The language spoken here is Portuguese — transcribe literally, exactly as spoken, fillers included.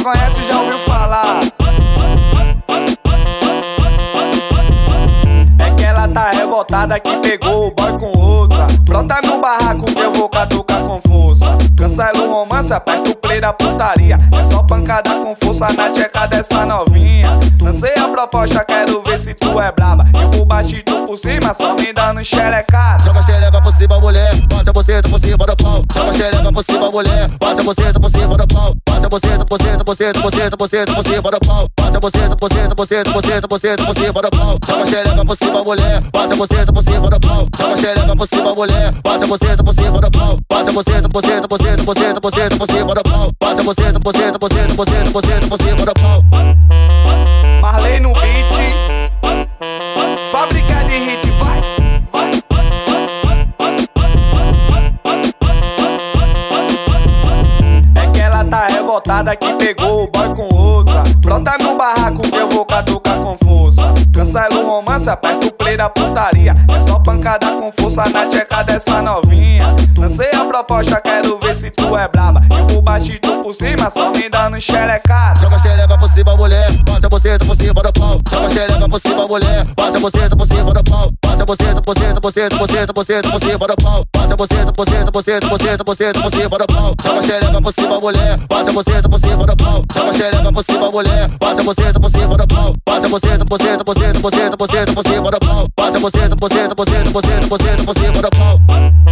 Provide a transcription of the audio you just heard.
conhece já ouviu falar. É que ela tá revoltada que pegou o boy com outra. Brota no barraco que eu vou catucar com força. Cancela o romance, aperta o play da putaria. É só pancada com força na tcheca dessa novinha. Lancei a proposta, quero ver se tu é braba. Eu vou baixo tu por cima, só me dando xerecada. Joga a xereca por cima, mulher, bota você por cima do pau. Joga a xereca por cima, mulher, bota você por cima do pau. Bota você por cima, por cima, por cima, por cima, por cima do pau. Bota você por cima, por cima, por cima, por cima, por cima do pau. Joga a xereca por cima, mulher, bota você por cima do pau. Joga a xereca por cima, mulher, bota você por cima do pau. Bota você por cima, por cima, por cima, por cima, por cima do pau. Bota você por cima, por cima, por cima, por cima, por cima do pau. Marley no beat, fábrica de hit, vai, vai. É que ela tá revoltada que pegou o boy com outra. Brota no barraco que eu vou catucar com força. Cancela o romance, aperta o play da putaria. É só pancada com força na tcheca dessa novinha. Lancei a proposta, quero ver se tu é braba. Eu vou baixo tu por cima, só me dando xerecada. Joga a xereca por cima, mulher, bota você por cima do pau. Joga a xereca por cima, mulher, bota você por cima do pau. Bota você por cima, por cima, por cima, por cima, por cima do pau. Bota você por cima, por cima, por cima, por cima, por cima do pau. Joga a xereca por cima, mulher, bota você por cima do pau. Joga a xereca por cima, mulher, bota você por cima do pau. Bota você por cima, por cima, por cima, por cima, por cima do pau. Bota você por cima, por cima, por cima, por cima do pau.